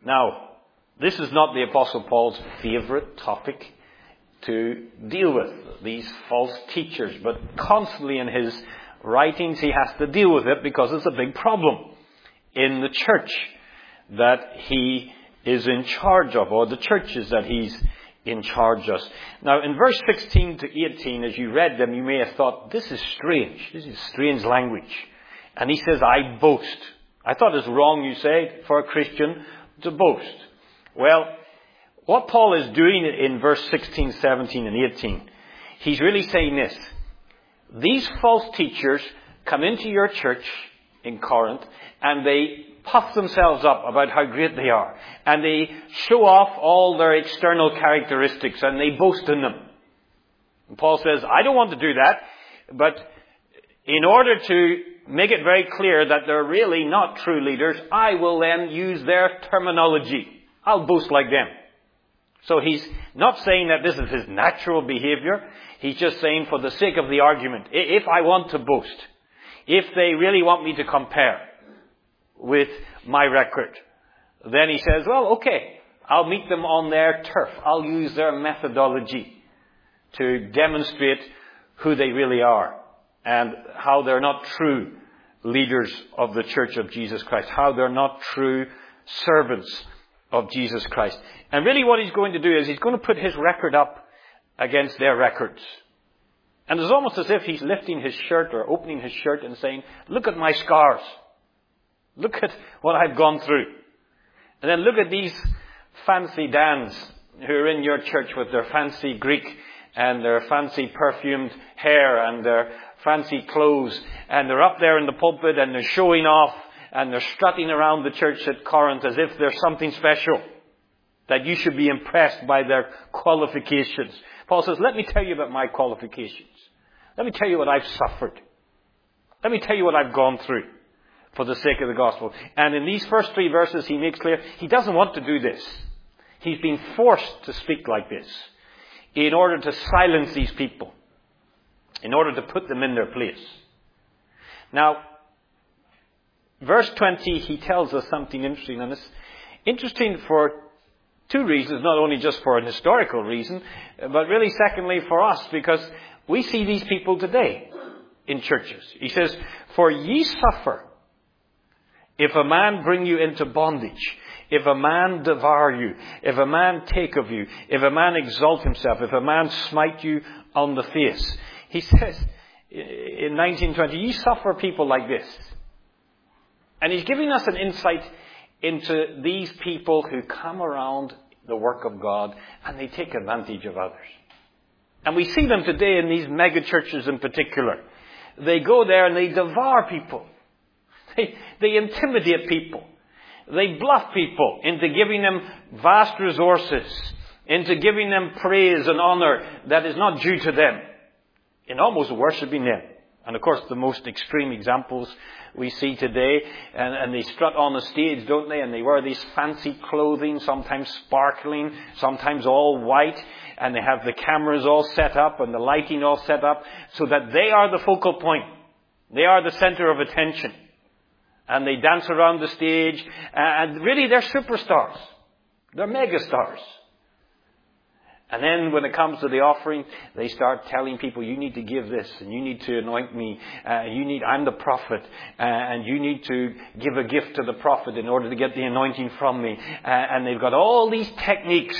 Now, this is not the Apostle Paul's favorite topic to deal with, these false teachers. But constantly in his writings he has to deal with it because it's a big problem in the church that he is in charge of, or the churches that he's in charge of. Now, in verse 16 to 18, as you read them, you may have thought, this is strange. This is strange language. And he says, I boast. I thought it's wrong, you say, for a Christian to boast. Well, what Paul is doing in verse 16, 17, and 18, he's really saying this. These false teachers come into your church in Corinth, and they puff themselves up about how great they are. And they show off all their external characteristics, and they boast in them. And Paul says, I don't want to do that, but in order to make it very clear that they're really not true leaders, I will then use their terminology. I'll boast like them. So he's not saying that this is his natural behavior. He's just saying for the sake of the argument, if I want to boast, if they really want me to compare with my record, then he says, well, okay, I'll meet them on their turf. I'll use their methodology to demonstrate who they really are and how they're not true leaders of the Church of Jesus Christ, how they're not true servants of Jesus Christ. And really what he's going to do is he's going to put his record up against their records. And it's almost as if he's lifting his shirt or opening his shirt and saying, look at my scars. Look at what I've gone through. And then look at these fancy Dans who are in your church with their fancy Greek and their fancy perfumed hair and their fancy clothes. And they're up there in the pulpit and they're showing off and they're strutting around the church at Corinth as if there's something special, that you should be impressed by their qualifications. Paul says, let me tell you about my qualifications. Let me tell you what I've suffered. Let me tell you what I've gone through for the sake of the gospel. And in these first 3 verses, he makes clear he doesn't want to do this. He's been forced to speak like this in order to silence these people, in order to put them in their place. Now, verse 20, he tells us something interesting, and it's interesting for 2 reasons, not only just for an historical reason, but really secondly for us, because we see these people today in churches. He says, for ye suffer if a man bring you into bondage, if a man devour you, if a man take of you, if a man exalt himself, if a man smite you on the face. He says in 1920, ye suffer people like this. And he's giving us an insight into these people who come around the work of God and they take advantage of others. And we see them today in these mega churches in particular. They go there and they devour people. They intimidate people. They bluff people into giving them vast resources, into giving them praise and honor that is not due to them, in almost worshipping them. And of course the most extreme examples we see today, and they strut on the stage, don't they? And they wear these fancy clothing, sometimes sparkling, sometimes all white, and they have the cameras all set up and the lighting all set up so that they are the focal point. They are the center of attention. And they dance around the stage, and really they're superstars. They're megastars. And then when it comes to the offering, they start telling people, you need to give this, and you need to anoint me, I'm the prophet, and you need to give a gift to the prophet in order to get the anointing from me. And they've got all these techniques.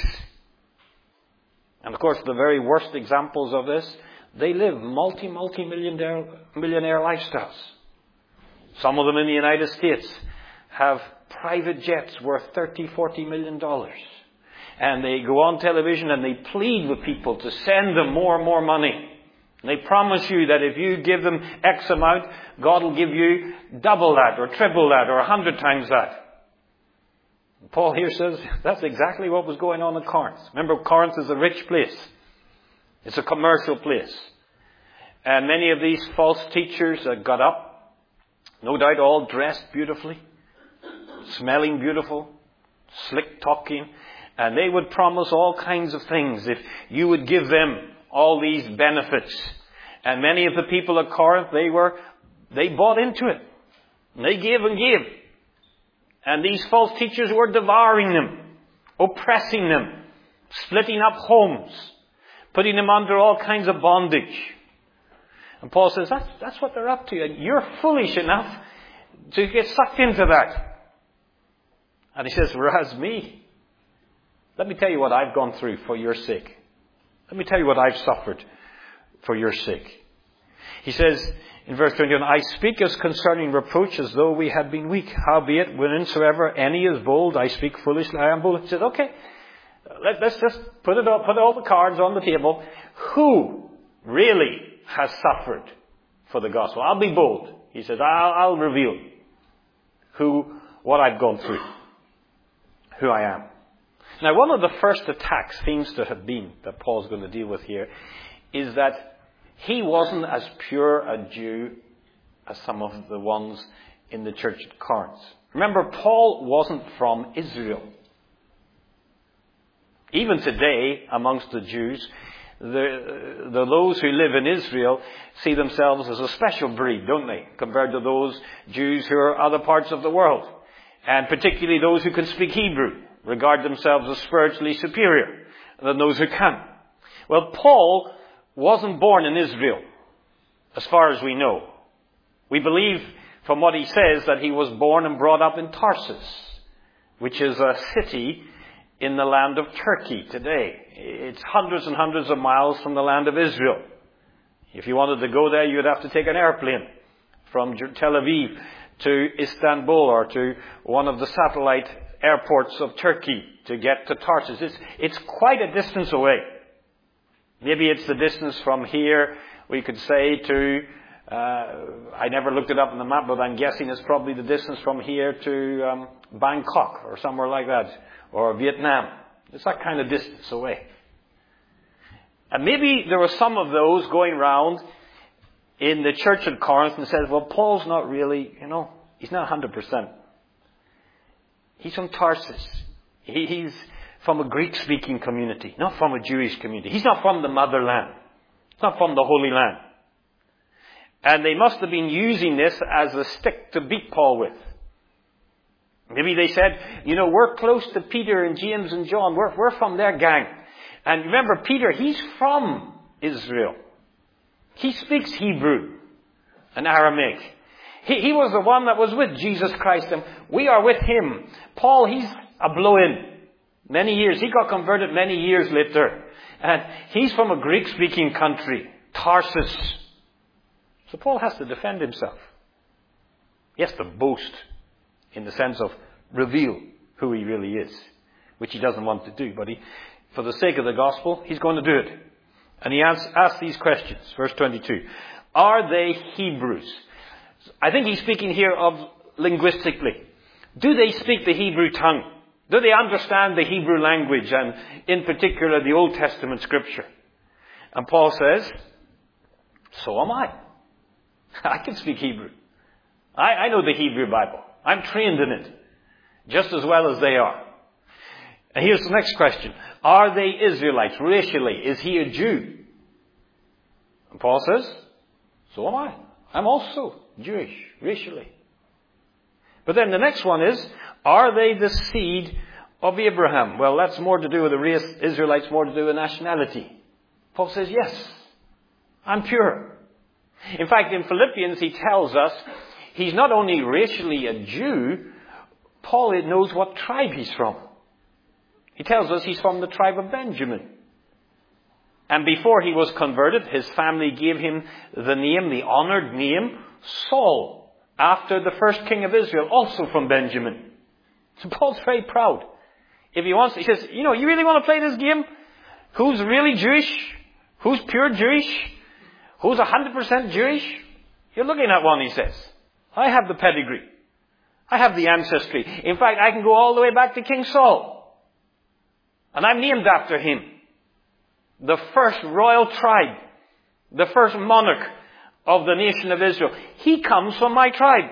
And of course, the very worst examples of this, they live multi-millionaire lifestyles. Some of them in the United States have private jets worth $30-40 million. And they go on television and they plead with people to send them more and more money. And they promise you that if you give them X amount, God will give you double that or triple that or 100 times that. Paul here says that's exactly what was going on in Corinth. Remember, Corinth is a rich place. It's a commercial place. And many of these false teachers got up, no doubt all dressed beautifully, smelling beautiful, slick talking, and they would promise all kinds of things if you would give them all these benefits. And many of the people at Corinth, they bought into it. And they gave and gave. And these false teachers were devouring them, oppressing them, splitting up homes, putting them under all kinds of bondage. And Paul says, that's what they're up to. And you're foolish enough to get sucked into that. And he says, whereas me, let me tell you what I've gone through for your sake. Let me tell you what I've suffered for your sake. He says in verse 21, I speak as concerning reproach as though we had been weak. Howbeit, whensoever any is bold, I speak foolishly, I am bold. He says, okay, let's just put all the cards on the table. Who really has suffered for the gospel? I'll be bold. He says, I'll reveal what I've gone through, who I am. Now, one of the first attacks seems to have been, that Paul's going to deal with here, is that he wasn't as pure a Jew as some of the ones in the church at Corinth. Remember, Paul wasn't from Israel. Even today, amongst the Jews, those who live in Israel see themselves as a special breed, don't they? Compared to those Jews who are other parts of the world. And particularly those who can speak Hebrew regard themselves as spiritually superior than those who can't. Well, Paul wasn't born in Israel, as far as we know. We believe from what he says that he was born and brought up in Tarsus, which is a city in the land of Turkey today. It's hundreds and hundreds of miles from the land of Israel. If you wanted to go there, you'd have to take an airplane from Tel Aviv to Istanbul or to one of the satellite airports of Turkey to get to Tarsus. It's quite a distance away. Maybe it's the distance from here, we could say, to, I never looked it up on the map, but I'm guessing it's probably the distance from here to Bangkok or somewhere like that, or Vietnam. It's that kind of distance away. And maybe there were some of those going round in the church at Corinth and said, well, Paul's not really, he's not 100%. He's from Tarsus. He's from a Greek-speaking community, not from a Jewish community. He's not from the motherland. He's not from the Holy Land. And they must have been using this as a stick to beat Paul with. Maybe they said, we're close to Peter and James and John. We're from their gang. And remember, Peter, he's from Israel. He speaks Hebrew and Aramaic. He was the one that was with Jesus Christ, and we are with him. Paul, he's a blow-in. Many years. He got converted many years later. And he's from a Greek-speaking country, Tarsus. So Paul has to defend himself. He has to boast in the sense of reveal who he really is, which he doesn't want to do. But for the sake of the gospel, he's going to do it. And he asks these questions. Verse 22. Are they Hebrews? I think he's speaking here of linguistically. Do they speak the Hebrew tongue? Do they understand the Hebrew language and in particular the Old Testament scripture? And Paul says, so am I. I can speak Hebrew. I know the Hebrew Bible. I'm trained in it just as well as they are. And here's the next question. Are they Israelites racially? Is he a Jew? And Paul says, so am I. I'm also Jewish racially. But then the next one is, are they the seed of Abraham? Well, that's more to do with the race. Israelites, more to do with nationality. Paul says, yes, I'm pure. In fact, in Philippians, he tells us he's not only racially a Jew, Paul knows what tribe he's from. He tells us he's from the tribe of Benjamin. And before he was converted, his family gave him the name, the honored name, Saul, after the first king of Israel, also from Benjamin. So Paul's very proud. If he wants, he says, you really want to play this game? Who's really Jewish? Who's pure Jewish? Who's 100% Jewish? You're looking at one, he says. I have the pedigree. I have the ancestry. In fact, I can go all the way back to King Saul. And I'm named after him. The first royal tribe. The first monarch of the nation of Israel. He comes from my tribe.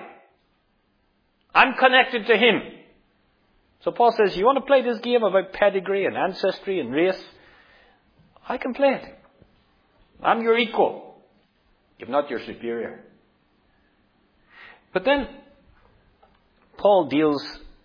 I'm connected to him. So Paul says, you want to play this game about pedigree and ancestry and race? I can play it. I'm your equal, if not your superior. But then Paul deals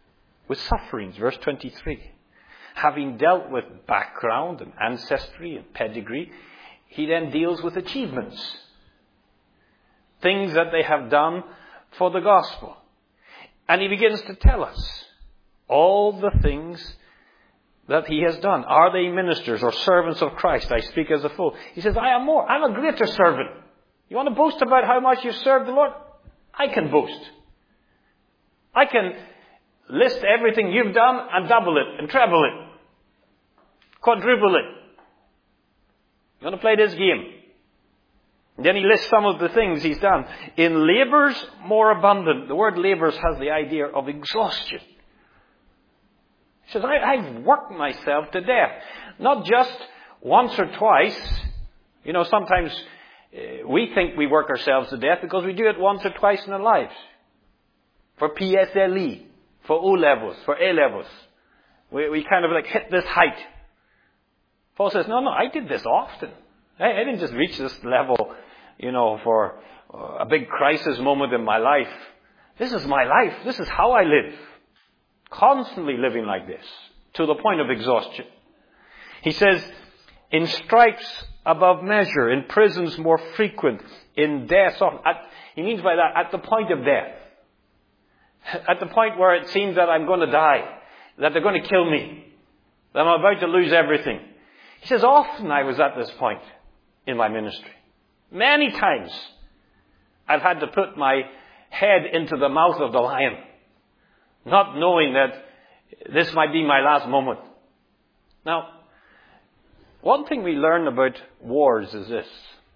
with sufferings. Verse 23. Having dealt with background and ancestry and pedigree, he then deals with achievements. Things that they have done for the gospel. And he begins to tell us all the things that he has done. Are they ministers or servants of Christ? I speak as a fool. He says, I am more. I'm a greater servant. You want to boast about how much you serve the Lord? I can boast. I can list everything you've done and double it and treble it. Quadruple it. You want to play this game? And then he lists some of the things he's done. In labours more abundant. The word labours has the idea of exhaustion. He says, I've worked myself to death. Not just once or twice. You know, sometimes we think we work ourselves to death because we do it once or twice in our lives. For PSLE, for O-levels, for A-levels. We kind of like hit this height. Paul says, no, I did this often. I didn't just reach this level, you know, for a big crisis moment in my life. This is my life. This is how I live. Constantly living like this. To the point of exhaustion. He says, in stripes above measure, in prisons more frequent, in deaths often. He means by that, at the point of death. At the point where it seems that I'm going to die. That they're going to kill me. That I'm about to lose everything. He says, often I was at this point in my ministry. Many times I've had to put my head into the mouth of the lion. Not knowing that this might be my last moment. Now, one thing we learn about wars is this.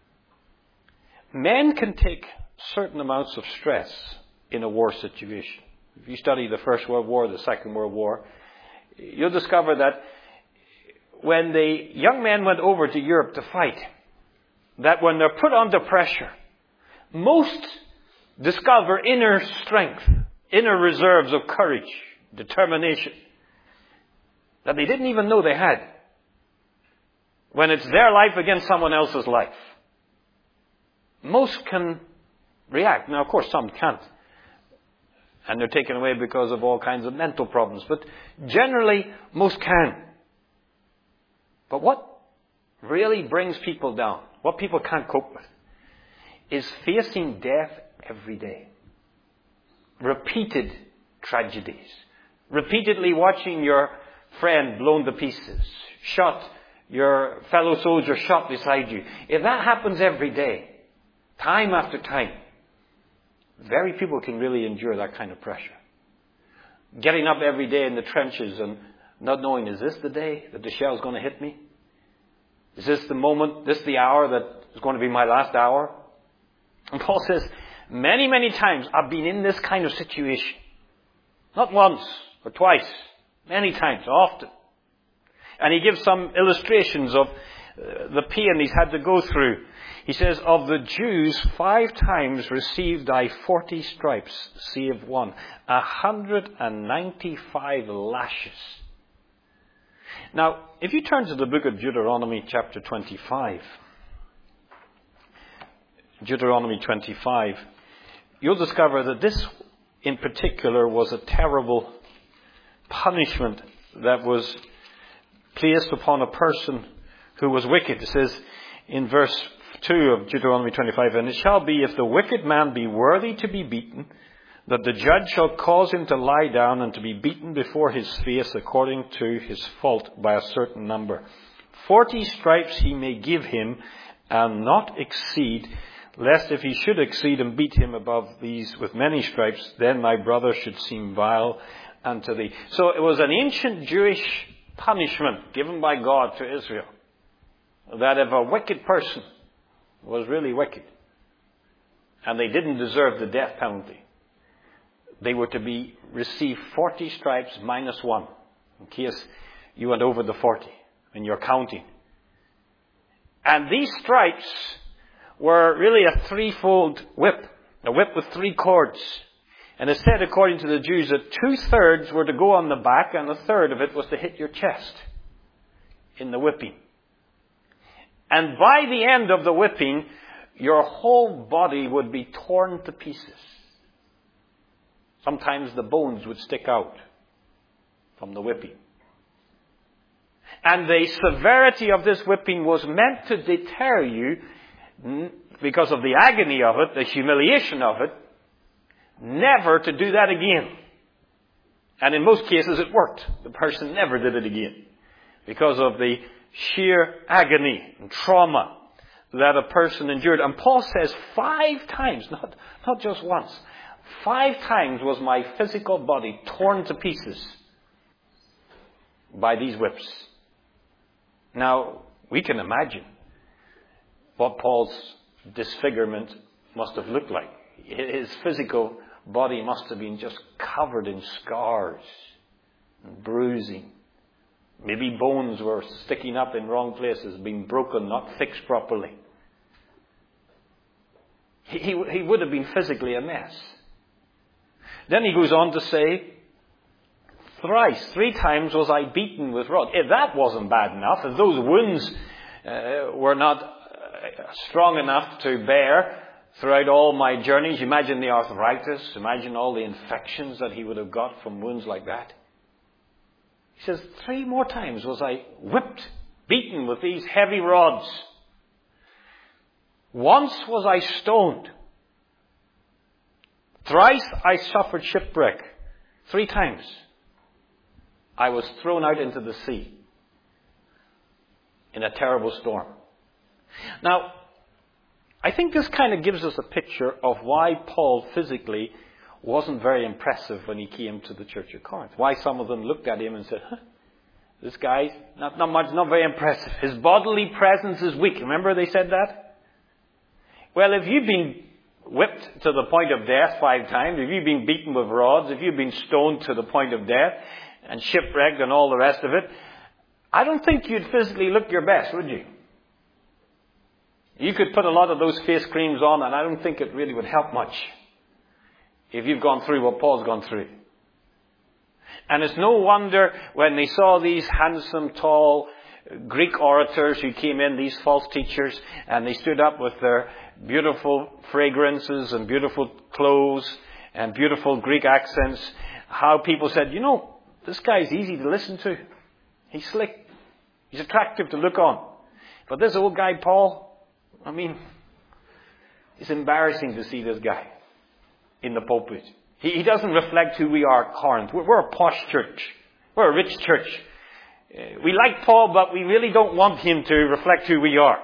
Men can take certain amounts of stress in a war situation. If you study the First World War, the Second World War, you'll discover that when the young men went over to Europe to fight, that when they're put under pressure, most discover inner strength, inner reserves of courage, determination, that they didn't even know they had. When it's their life against someone else's life. Most can react. Now, of course, some can't. And they're taken away because of all kinds of mental problems. But generally, most can. But what really brings people down, what people can't cope with, is facing death every day. Repeated tragedies. Repeatedly watching your friend blown to pieces. Shot, your fellow soldier shot beside you. If that happens every day, time after time, very people can really endure that kind of pressure. Getting up every day in the trenches and not knowing, is this the day that the shell's going to hit me? Is this the moment, this the hour that is going to be my last hour? And Paul says, many, many times I've been in this kind of situation. Not once or twice. Many times, often. And he gives some illustrations of the pain he's had to go through. He says, of the Jews, 5 times received I 40 stripes, save one. 195 lashes. Now, if you turn to the book of Deuteronomy chapter 25, Deuteronomy 25, you'll discover that this in particular was a terrible punishment that was placed upon a person who was wicked. It says in verse 2 of Deuteronomy 25, and it shall be, if the wicked man be worthy to be beaten, that the judge shall cause him to lie down and to be beaten before his face according to his fault by a certain number. 40 stripes he may give him, and not exceed, lest if he should exceed and beat him above these with many stripes, then my brother should seem vile unto thee. So it was an ancient Jewish punishment given by God to Israel, that if a wicked person was really wicked, and they didn't deserve the death penalty, they were to receive 40 stripes minus 1, in case you went over the 40, and you're counting. And these stripes were really a threefold whip, a whip with 3 cords. And it said, according to the Jews, that 2/3 were to go on the back, and 1/3 of it was to hit your chest in the whipping. And by the end of the whipping, your whole body would be torn to pieces. Sometimes the bones would stick out. from the whipping. And the severity of this whipping was meant to deter you, because of the agony of it, the humiliation of it, never to do that again. And in most cases it worked. The person never did it again. Because of the sheer agony and trauma that a person endured. And Paul says 5 times, not just once, 5 times was my physical body torn to pieces by these whips. Now, we can imagine what Paul's disfigurement must have looked like. His physical body must have been just covered in scars and bruising. Maybe bones were sticking up in wrong places, being broken, not fixed properly. He would have been physically a mess. Then he goes on to say, 3 times was I beaten with rods. If that wasn't bad enough, if those wounds were not strong enough to bear throughout all my journeys, imagine the arthritis, imagine all the infections that he would have got from wounds like that. He says, 3 more times was I whipped, beaten with these heavy rods. Once was I stoned. Thrice I suffered shipwreck. 3 times I was thrown out into the sea in a terrible storm. Now, I think this kind of gives us a picture of why Paul physically wasn't very impressive when he came to the church of Corinth. Why some of them looked at him and said, this guy, not very impressive. His bodily presence is weak. Remember they said that? Well, if you've been whipped to the point of death 5 times, if you've been beaten with rods, if you've been stoned to the point of death, and shipwrecked and all the rest of it, I don't think you'd physically look your best, would you? You could put a lot of those face creams on, and I don't think it really would help much if you've gone through what Paul's gone through. And it's no wonder when they saw these handsome, tall Greek orators who came in, these false teachers, and they stood up with their beautiful fragrances and beautiful clothes and beautiful Greek accents, how people said, this guy's easy to listen to. He's slick. He's attractive to look on. But this old guy, Paul, it's embarrassing to see this guy in the pulpit. He doesn't reflect who we are at Corinth. We're a posh church. We're a rich church. We like Paul, but we really don't want him to reflect who we are.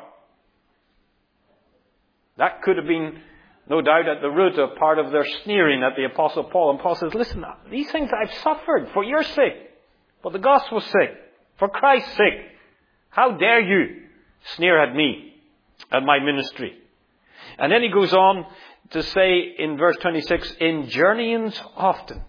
That could have been, no doubt, at the root of part of their sneering at the Apostle Paul. And Paul says, listen, these things I've suffered for your sake, for the gospel's sake, for Christ's sake. How dare you sneer at me, at my ministry? And then he goes on to say in verse 26, in journeyings often.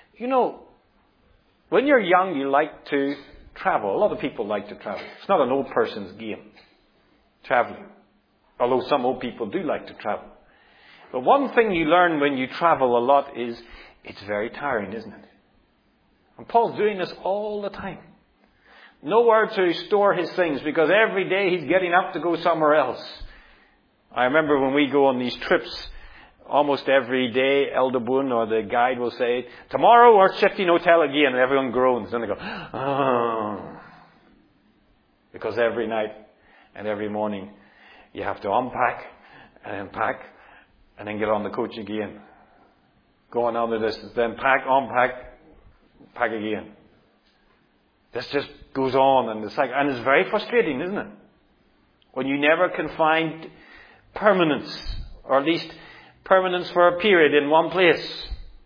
When you're young, you like to travel. A lot of people like to travel. It's not an old person's game, traveling. Although some old people do like to travel. But one thing you learn when you travel a lot is it's very tiring, isn't it? And Paul's doing this all the time. Nowhere to store his things because every day he's getting up to go somewhere else. I remember when we go on these trips, almost every day Elder Boone or the guide will say, tomorrow we're shifting hotel again, and everyone groans. And they go, oh. Because every night and every morning you have to unpack and then pack and then get on the coach again. Go on the distance, then pack, unpack, pack again. This just goes on and it's very frustrating, isn't it? When you never can find permanence, or at least permanence for a period in one place.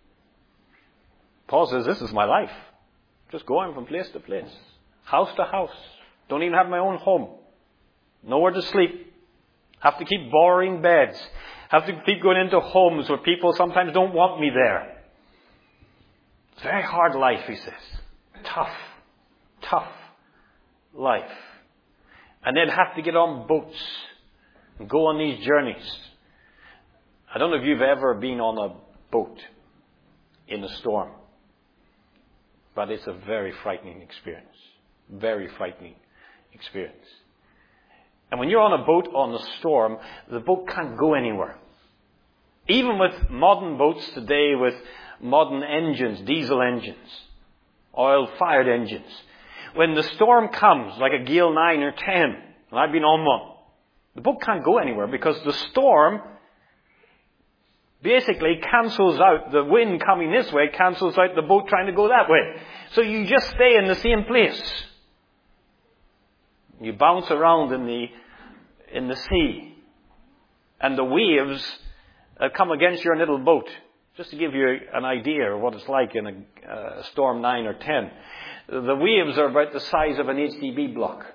Paul says, this is my life. Just going from place to place. House to house. Don't even have my own home. Nowhere to sleep. Have to keep borrowing beds. Have to keep going into homes where people sometimes don't want me there. It's a very hard life, he says. Tough life. And then have to get on boats and go on these journeys. I don't know if you've ever been on a boat in a storm, but it's a very frightening experience. Very frightening experience. And when you're on a boat on a storm, the boat can't go anywhere. Even with modern boats today with modern engines, diesel engines, oil-fired engines. When the storm comes, like a gale 9 or 10, and I've been on one, the boat can't go anywhere because the storm basically cancels out the wind coming this way, cancels out the boat trying to go that way. So you just stay in the same place. You bounce around in the sea. And the waves come against your little boat. Just to give you an idea of what it's like in a storm 9 or 10. The waves are about the size of an HDB block.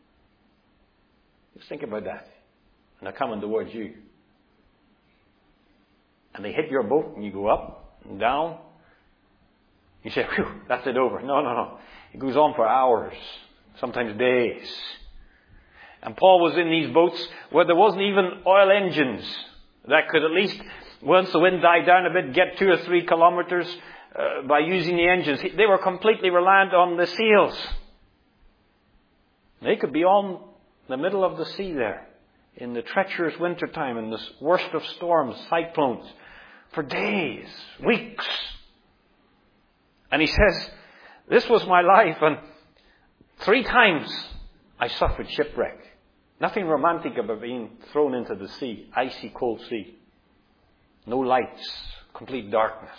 Just think about that. And they're coming towards you. And they hit your boat and you go up and down. You say, phew, that's it over. No. It goes on for hours, sometimes days. And Paul was in these boats where there wasn't even oil engines that could at least, once the wind died down a bit, get 2 or 3 kilometers by using the engines. They were completely reliant on the sails. They could be on the middle of the sea there in the treacherous winter time, in the worst of storms, cyclones, for days, weeks. And he says, this was my life, and 3 times I suffered shipwreck. Nothing romantic about being thrown into the sea, icy cold sea. No lights, complete darkness.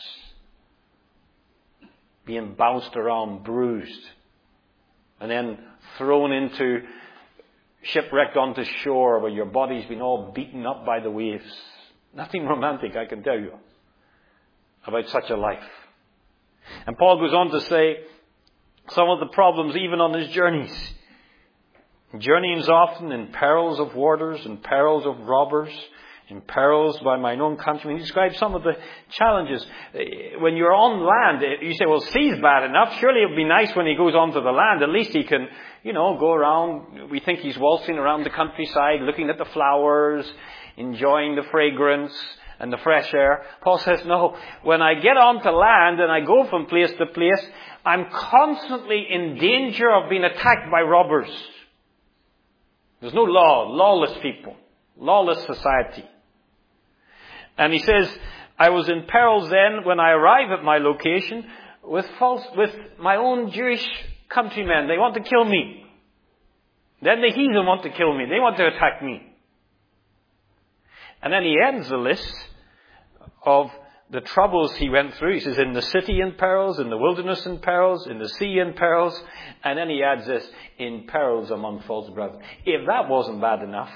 Being bounced around, bruised. And then thrown into, shipwrecked onto shore where your body's been all beaten up by the waves. Nothing romantic, I can tell you, about such a life. And Paul goes on to say some of the problems even on his journeys. Journeyings often in perils of waters, in perils of robbers, in perils by mine own countrymen. He describes some of the challenges. When you're on land, you say, well, sea's bad enough. Surely it would be nice when he goes onto the land. At least he can, go around. We think he's waltzing around the countryside, looking at the flowers, enjoying the fragrance and the fresh air. Paul says, no, when I get onto land and I go from place to place, I'm constantly in danger of being attacked by robbers. There's no law, lawless people, lawless society. And he says, I was in perils then when I arrive at my location with my own Jewish countrymen. They want to kill me. Then the heathen want to kill me. They want to attack me. And then he ends the list of the troubles he went through. He says, in the city in perils, in the wilderness in perils, in the sea in perils. And then he adds this, in perils among false brethren. If that wasn't bad enough,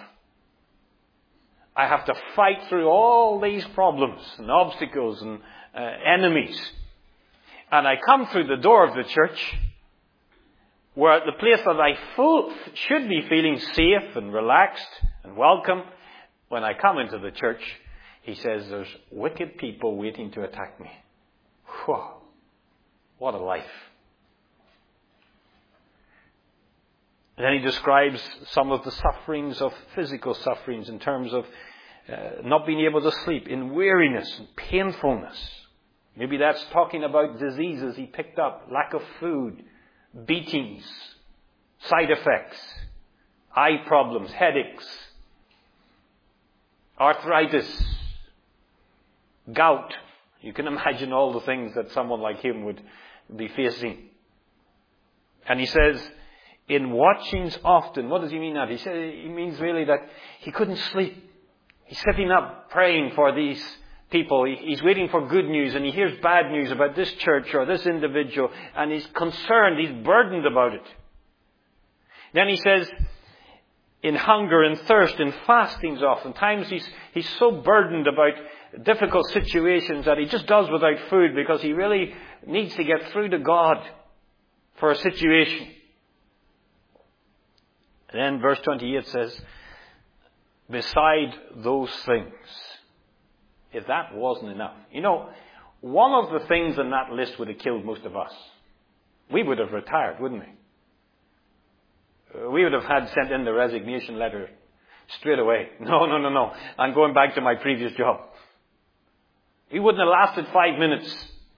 I have to fight through all these problems and obstacles and enemies. And I come through the door of the church, where the place that I should be feeling safe and relaxed and welcome. When I come into the church, he says, there's wicked people waiting to attack me. Whew, what a life. And then he describes some of the sufferings of physical sufferings in terms of not being able to sleep, in weariness and painfulness. Maybe that's talking about diseases he picked up, lack of food, beatings, side effects, eye problems, headaches, arthritis, gout. You can imagine all the things that someone like him would be facing. And he says, in watchings often. What does he mean that? He means really that he couldn't sleep. He's sitting up praying for these people. He's waiting for good news, and he hears bad news about this church or this individual, and he's concerned, he's burdened about it. Then he says, in hunger and thirst, in fastings oftentimes, he's so burdened about difficult situations that he just does without food because he really needs to get through to God for a situation. And then verse 28 says, beside those things, if that wasn't enough. One of the things on that list would have killed most of us. We would have retired, wouldn't we? We would have had sent in the resignation letter straight away. No. I'm going back to my previous job. We wouldn't have lasted 5 minutes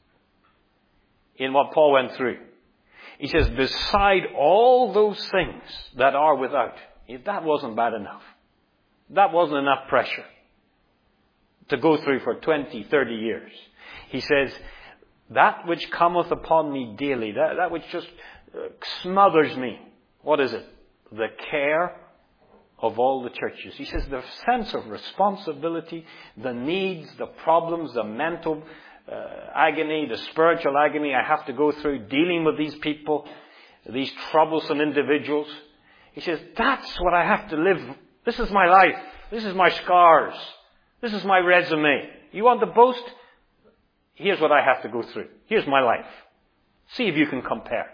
in what Paul went through. He says, beside all those things that are without, if that wasn't bad enough, that wasn't enough pressure to go through for 20, 30 years. He says, That which cometh upon me daily, that which just smothers me. What is it? The care of all the churches. He says the sense of responsibility, the needs, the problems, the mental agony, the spiritual agony I have to go through dealing with these people, these troublesome individuals. He says, that's what I have to live. This is my life. This is my scars. This is my resume. You want to boast? Here's what I have to go through. Here's my life. See if you can compare.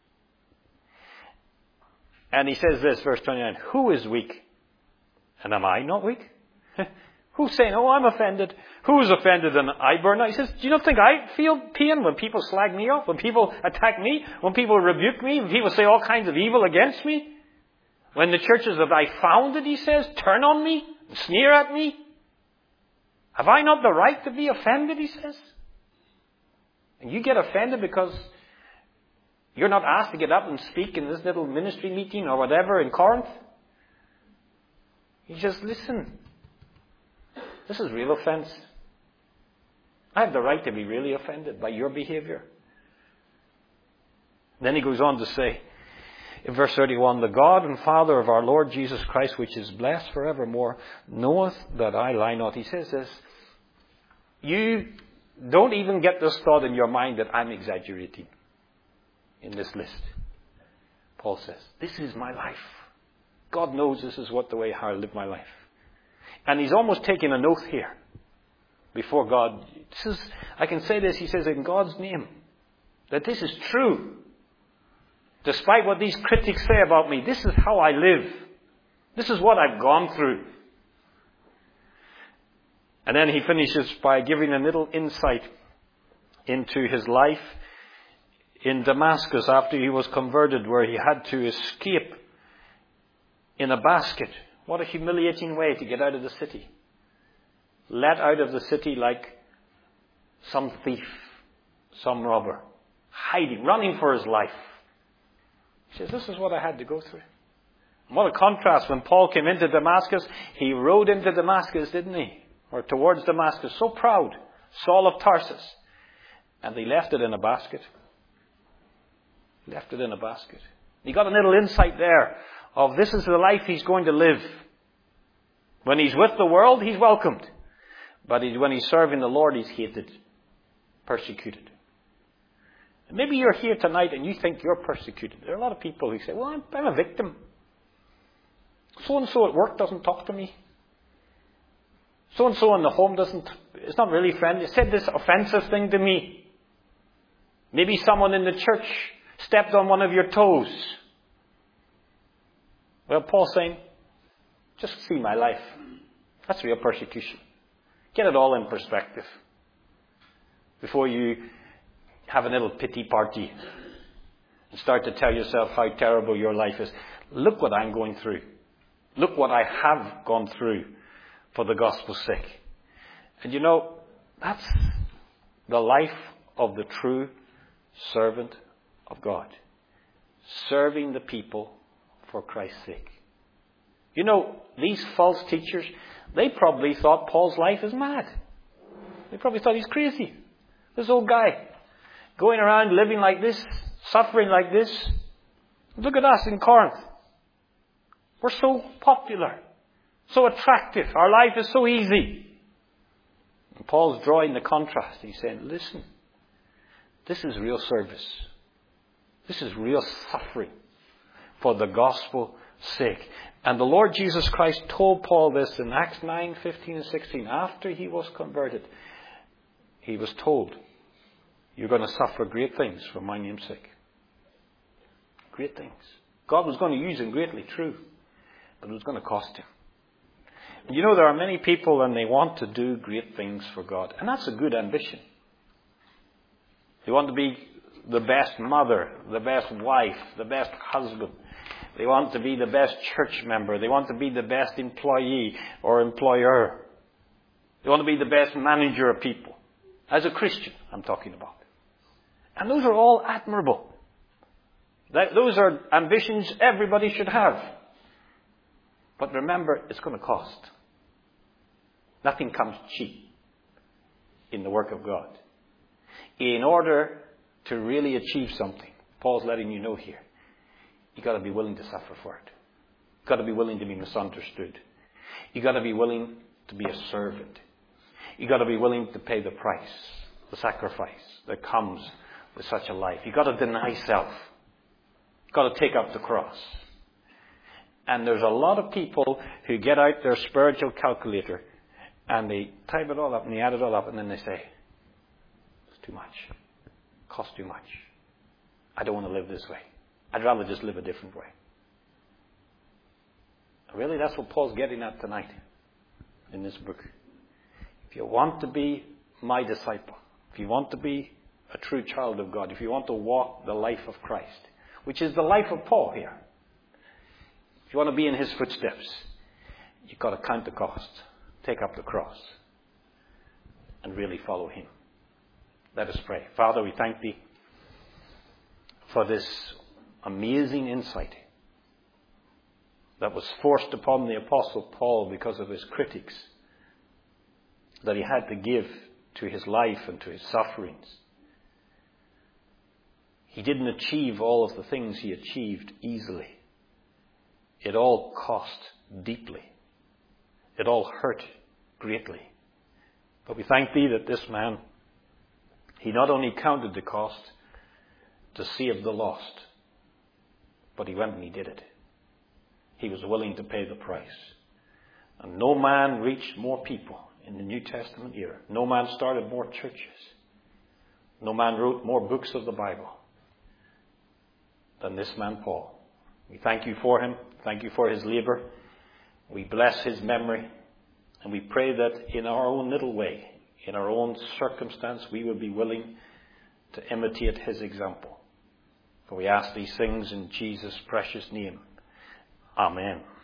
And he says this, verse 29, who is weak? And am I not weak? Who's saying, oh, I'm offended? Who's offended and I burn out? He says, do you not think I feel pain when people slag me off? When people attack me? When people rebuke me? When people say all kinds of evil against me? When the churches that I founded, he says, turn on me, and sneer at me? Have I not the right to be offended, he says? And you get offended because you're not asked to get up and speak in this little ministry meeting or whatever in Corinth? He says, listen, this is real offense. I have the right to be really offended by your behavior. Then he goes on to say, in verse 31, the God and Father of our Lord Jesus Christ, which is blessed forevermore, knoweth that I lie not. He says this, you don't even get this thought in your mind that I'm exaggerating in this list. Paul says, this is my life. God knows this is the way how I live my life. And he's almost taking an oath here before God. I can say this, he says, in God's name, that this is true. Despite what these critics say about me, this is how I live. This is what I've gone through. And then he finishes by giving a little insight into his life in Damascus after he was converted, where he had to escape in a basket. What a humiliating way to get out of the city. Let out of the city like some thief, some robber, hiding, running for his life. He says, this is what I had to go through. And what a contrast. When Paul came into Damascus, he rode into Damascus, didn't he? Or towards Damascus, so proud. Saul of Tarsus. And they left it in a basket. Left it in a basket. He got a little insight there of this is the life he's going to live. When he's with the world, he's welcomed. But when he's serving the Lord, he's hated, persecuted. And maybe you're here tonight and you think you're persecuted. There are a lot of people who say, well, I'm a victim. So-and-so at work doesn't talk to me. So-and-so in the home is not really friendly. Said this offensive thing to me. Maybe someone in the church stepped on one of your toes. Well, Paul's saying, just see my life. That's real persecution. Get it all in perspective before you have a little pity party and start to tell yourself how terrible your life is. Look what I'm going through. Look what I have gone through for the gospel's sake. And you know, that's the life of the true servant of God. Serving the people for Christ's sake. You know, these false teachers, they probably thought Paul's life is mad. They probably thought he's crazy. This old guy, going around living like this, suffering like this. Look at us in Corinth. We're so popular, so attractive. Our life is so easy. And Paul's drawing the contrast. He's saying, listen, this is real service. This is real suffering for the gospel's sake. And the Lord Jesus Christ told Paul this in Acts 9, 15 and 16. After he was converted, he was told, you're going to suffer great things for my name's sake. Great things. God was going to use him greatly, true. But it was going to cost him. And you know, there are many people and they want to do great things for God. And that's a good ambition. They want to be the best mother, the best wife, the best husband. They want to be the best church member. They want to be the best employee or employer. They want to be the best manager of people. As a Christian, I'm talking about. And those are all admirable. Those are ambitions everybody should have. But remember, it's going to cost. Nothing comes cheap in the work of God. in order to really achieve something, Paul's letting you know here, you've got to be willing to suffer for it. You've got to be willing to be misunderstood. You've got to be willing to be a servant. You've got to be willing to pay the price, the sacrifice that comes with such a life. You've got to deny self. You've got to take up the cross. And there's a lot of people who get out their spiritual calculator and they type it all up and they add it all up and then they say, it's too much. It costs too much. I don't want to live this way. I'd rather just live a different way. Really, that's what Paul's getting at tonight in this book. If you want to be my disciple, if you want to be a true child of God, if you want to walk the life of Christ, which is the life of Paul here, if you want to be in his footsteps, you've got to count the cost, take up the cross, and really follow him. Let us pray. Father, we thank thee for this amazing insight that was forced upon the Apostle Paul because of his critics, that he had to give to his life and to his sufferings. He didn't achieve all of the things he achieved easily. It all cost deeply. It all hurt greatly. But we thank thee that this man, he not only counted the cost to save the lost, but he went and he did it. He was willing to pay the price. And no man reached more people in the New Testament era. No man started more churches. No man wrote more books of the Bible than this man Paul. We thank you for him. Thank you for his labor. We bless his memory. And we pray that in our own little way, in our own circumstance, we will be willing to imitate his example. For we ask these things in Jesus' precious name. Amen.